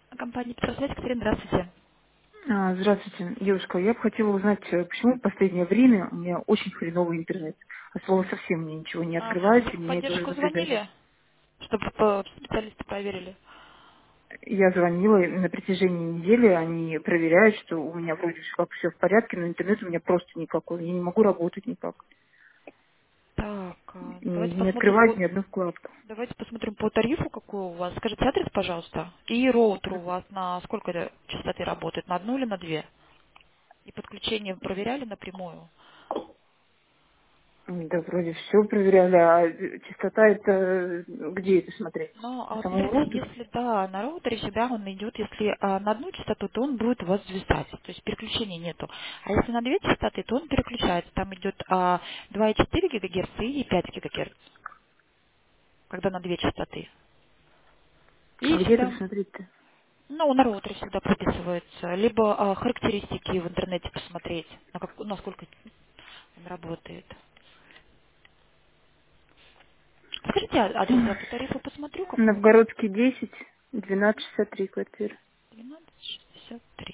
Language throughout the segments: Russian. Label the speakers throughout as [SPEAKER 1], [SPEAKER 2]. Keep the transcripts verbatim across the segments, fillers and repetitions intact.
[SPEAKER 1] Компания «Петросвязь», Катерина, здравствуйте.
[SPEAKER 2] А, Здравствуйте, девушка. Я бы хотела узнать, э, почему в последнее время у меня очень хреновый интернет. От слова совсем мне ничего не
[SPEAKER 1] А вы
[SPEAKER 2] открывается,
[SPEAKER 1] в
[SPEAKER 2] и меня это уже
[SPEAKER 1] поддержку
[SPEAKER 2] напрягает.
[SPEAKER 1] звонили, чтобы по- специалисты проверили?
[SPEAKER 2] Я звонила и на протяжении недели, они проверяют, что у меня вроде как все в порядке, но интернет у меня просто никакой. Я не могу работать никак.
[SPEAKER 1] Так, а,
[SPEAKER 2] И
[SPEAKER 1] давайте
[SPEAKER 2] не
[SPEAKER 1] посмотрим
[SPEAKER 2] открывается
[SPEAKER 1] по
[SPEAKER 2] ни одну вкладку.
[SPEAKER 1] давайте посмотрим по тарифу, какой у вас. Скажите адрес, пожалуйста. И роутер у вас на сколько это частоты работает? На одну или на две? И подключение проверяли напрямую?
[SPEAKER 2] М, Да, вроде все проверяли, а э, частота это э, где это смотреть?
[SPEAKER 1] Ну, а
[SPEAKER 2] На
[SPEAKER 1] вот
[SPEAKER 2] самом
[SPEAKER 1] смотрите,
[SPEAKER 2] роутере?
[SPEAKER 1] если да, на роутере всегда он идет, если а, на одну частоту, то он будет у вас зависать, то есть переключения нету. А если на две частоты, то он переключается, там идет а, два и четыре гигагерца и пять гигагерц, когда на две частоты.
[SPEAKER 2] А
[SPEAKER 1] И
[SPEAKER 2] где это
[SPEAKER 1] всегда,
[SPEAKER 2] посмотреть-то?
[SPEAKER 1] ну, на роутере всегда прописывается, либо а, характеристики в интернете посмотреть, на как- насколько он работает. Скажите а- адрес, я по тарифу посмотрю, какой
[SPEAKER 2] Новгородский десять, двенадцать шестьдесят три квартира.
[SPEAKER 1] двенадцать шестьдесят три.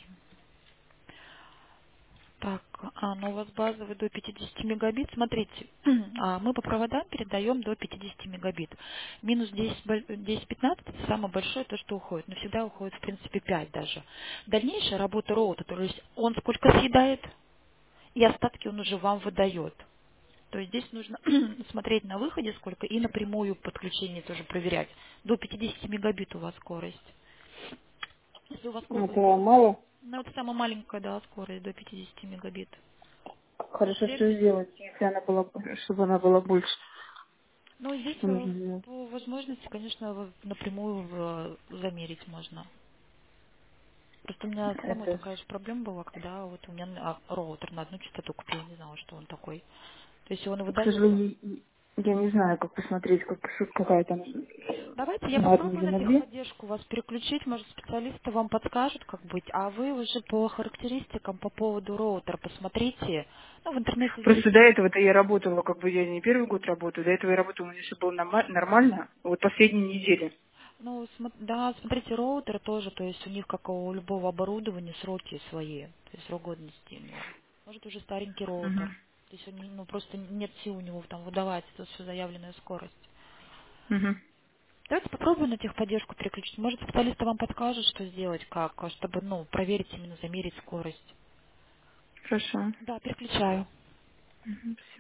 [SPEAKER 1] Так, а, ну у вас базовый до пятидесяти мегабит. Смотрите, а, мы по проводам передаем до пятидесяти мегабит. Минус десять-пятнадцать это самое большое то, что уходит. Но всегда уходит, в принципе, пять даже. Дальнейшая работа роута, то есть он сколько съедает, и остатки он уже вам выдает. То есть здесь нужно смотреть на выходе сколько и напрямую подключение тоже проверять. До пятидесяти мегабит у вас скорость. Если у вас ко-
[SPEAKER 2] Это
[SPEAKER 1] э,
[SPEAKER 2] мало?
[SPEAKER 1] ну, это самая маленькая, да, скорость до пятидесяти мегабит.
[SPEAKER 2] Хорошо,
[SPEAKER 1] Если
[SPEAKER 2] что сделать, если она была, чтобы она была больше.
[SPEAKER 1] Ну, здесь
[SPEAKER 2] Что
[SPEAKER 1] э,
[SPEAKER 2] нужно сделать?
[SPEAKER 1] по возможности, конечно, в- напрямую э, замерить можно. Просто у меня самой
[SPEAKER 2] Это,
[SPEAKER 1] такая же проблема была, когда вот у меня а, роутер на одну частоту купил, не знала, что он такой. То есть он и
[SPEAKER 2] к
[SPEAKER 1] выдает.
[SPEAKER 2] сожалению, и- я не знаю, как посмотреть, как, что- какая там
[SPEAKER 1] Давайте я
[SPEAKER 2] на одну
[SPEAKER 1] попробую
[SPEAKER 2] или
[SPEAKER 1] на
[SPEAKER 2] на две.
[SPEAKER 1] техподдержку вас переключить, может специалисты вам подскажут, как быть, а вы уже по характеристикам по поводу роутера посмотрите. Ну, в интернете здесь.
[SPEAKER 2] Просто до этого-то я работала, как бы я не первый год работаю, до этого я работала, у меня все было норма- нормально. Вот последние недели.
[SPEAKER 1] Ну, смо- да, смотрите, роутеры тоже, то есть у них, как у любого оборудования, сроки свои, то есть срок годности у него. Может, уже старенький роутер,
[SPEAKER 2] Мгм.
[SPEAKER 1] то есть он, не- ну, просто нет сил у него там выдавать эту всю заявленную скорость.
[SPEAKER 2] Мгм.
[SPEAKER 1] Давайте попробуем на техподдержку переключить. Может, специалисты вам подскажут, что сделать, как, а, чтобы, ну, проверить именно, замерить скорость.
[SPEAKER 2] Хорошо.
[SPEAKER 1] Да, переключаю.
[SPEAKER 2] Мгм, всё.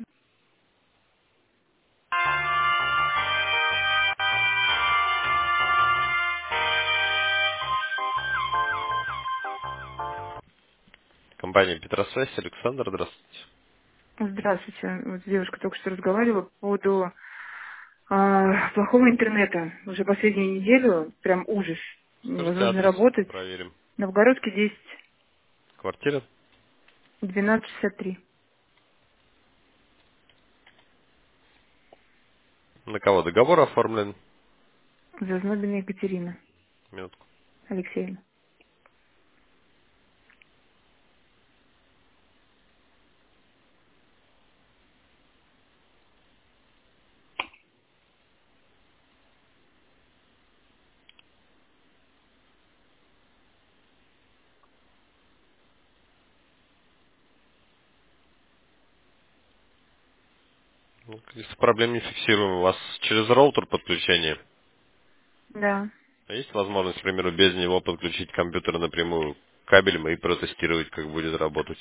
[SPEAKER 1] Компания «Петросвязь», Александр, здравствуйте.
[SPEAKER 2] Здравствуйте. Вот девушка только что разговаривала по поводу а, плохого интернета. Уже последнюю неделю прям ужас.
[SPEAKER 1] Скажите
[SPEAKER 2] Невозможно
[SPEAKER 1] адрес,
[SPEAKER 2] работать.
[SPEAKER 1] проверим.
[SPEAKER 2] Новгородский десять,
[SPEAKER 1] Квартира?
[SPEAKER 2] двенадцать шестьдесят три.
[SPEAKER 1] На кого договор оформлен?
[SPEAKER 2] Зазнобина Екатерина
[SPEAKER 1] Минутку.
[SPEAKER 2] Алексеевна.
[SPEAKER 1] Ну, если проблем не фиксируем, у вас через роутер подключение.
[SPEAKER 2] Да.
[SPEAKER 1] А есть возможность, к примеру, без него подключить компьютер напрямую к кабелем и протестировать, как будет работать?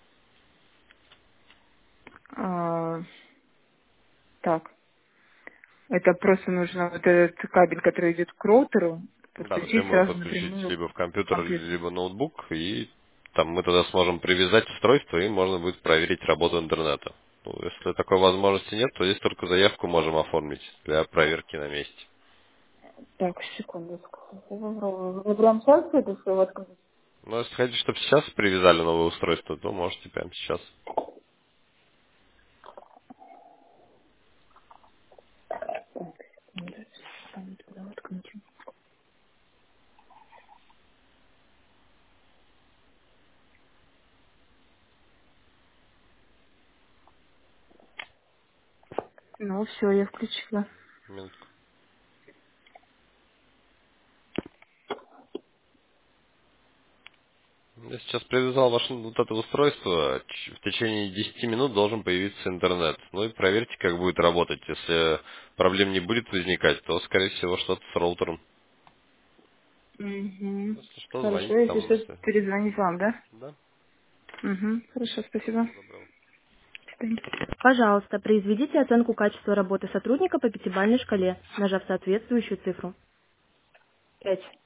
[SPEAKER 2] А, так. Это просто нужно вот этот кабель, который идет к роутеру,
[SPEAKER 1] Да,
[SPEAKER 2] подключить
[SPEAKER 1] напрямую
[SPEAKER 2] сразу
[SPEAKER 1] подключить
[SPEAKER 2] напрямую
[SPEAKER 1] либо в
[SPEAKER 2] к
[SPEAKER 1] компьютер,
[SPEAKER 2] компьютеру.
[SPEAKER 1] либо ноутбук, и там мы тогда сможем привязать устройство, и можно будет проверить работу интернета. Ну, если такой возможности нет, то здесь только заявку можем оформить для проверки на месте.
[SPEAKER 2] Так, секундочку. Вы прям сейчас это все открыть?
[SPEAKER 1] Но если хотите, чтобы сейчас привязали новое устройство, то можете прямо сейчас.
[SPEAKER 2] Так, секунду. Там туда воткнуть. Ну, все, я включила.
[SPEAKER 1] Минутку.
[SPEAKER 3] Я сейчас привязал ваше вот это устройство. Ч- В течение десяти минут должен появиться интернет. Ну и проверьте, как будет работать. Если проблем не будет возникать, то, скорее всего, что-то с роутером.
[SPEAKER 2] Угу.
[SPEAKER 3] Если что,
[SPEAKER 2] Хорошо,
[SPEAKER 3] звоните
[SPEAKER 2] если
[SPEAKER 3] там,
[SPEAKER 2] что,
[SPEAKER 3] если...
[SPEAKER 2] перезвонить вам, да?
[SPEAKER 3] Да?
[SPEAKER 2] Угу. Хорошо, спасибо.
[SPEAKER 3] Всего доброго.
[SPEAKER 2] До свидания.
[SPEAKER 4] Пожалуйста, произведите оценку качества работы сотрудника по пятибалльной шкале, нажав соответствующую цифру.
[SPEAKER 2] Пять.